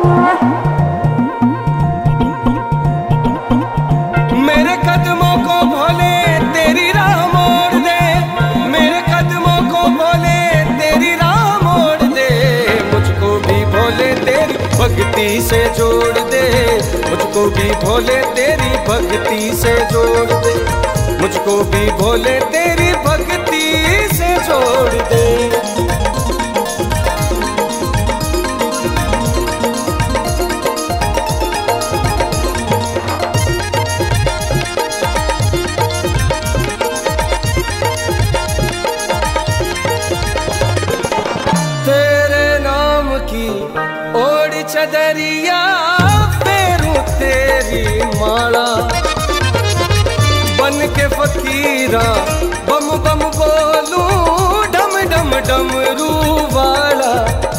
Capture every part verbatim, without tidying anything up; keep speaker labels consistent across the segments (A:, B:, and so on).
A: मेरे कदमों को भोले तेरी राह मोड़ दे, मेरे कदमों को भोले तेरी राह मोड़ दे, मुझको भी भोले तेरी भक्ति से जोड़ दे, मुझको भी भोले तेरी भक्ति से जोड़ दे, मुझको भी भोले तेरी भक्ति से जोड़ दे। ओढ़ चदरिया फेरूं तेरी माला, बन के फकीरा बम बम बोलूं डम डम डमरू वाला।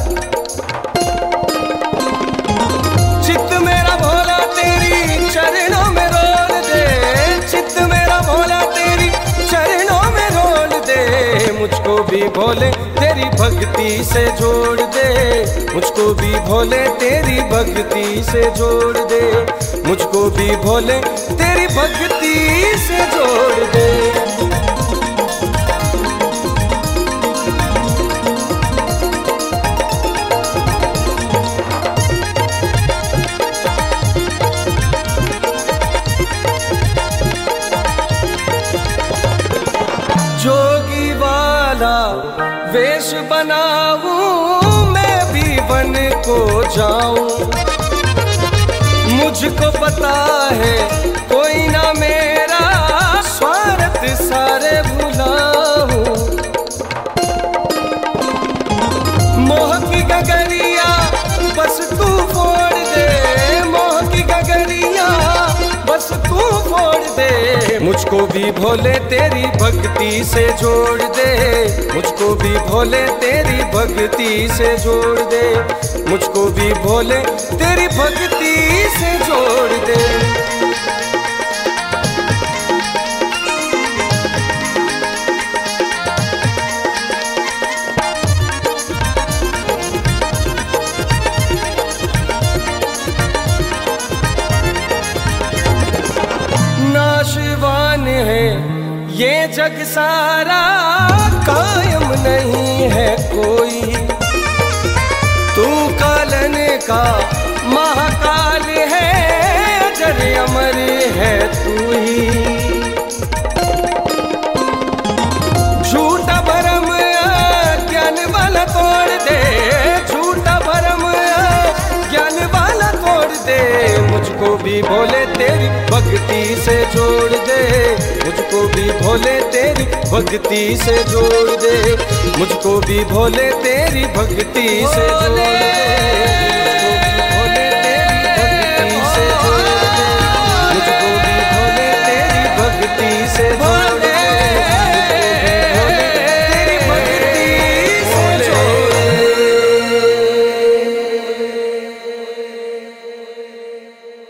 A: चित्त मेरा भोला तेरी चरणों में रोल दे, चित्त मेरा भोला तेरी चरणों में रोल दे, मुझको भी भोले तेरी भक्ति से जोड़ दे, मुझको भी भोले तेरी भक्ति से जोड़ दे, मुझको भी भोले तेरी भक्ति से जोड़ दे। जोगी वाला वेश बनाऊं मैं भी बन को जाऊं, मुझको पता है कोई ना मेरा स्वार्थ सारे भुलाऊं। मोह की गगरिया बस तू फोड़ दे, मोह की गगरिया बस तू फोड़ दे, मुझको भी भोले तेरी भक्ति से जोड़ दे, मुझको भी भोले तेरी भक्ति से जोड़ दे, मुझको भी भोले तेरी भक्ति से जोड़ दे। नाशवान है ये जग सारा, कायम नहीं है कोई, तू कालन का महाकाल है, अजर अमर है तू ही। झूठा भरम ज्ञान वाला तोड़ दे, झूठा भरम ज्ञान वाला तोड़ दे, मुझको भी भोले तेरी भक्ति से जोड़ दे, मुझको भी भोले तेरी भक्ति से जोड़ दे, मुझको भी भोले तेरी भक्ति से जोड़ दे।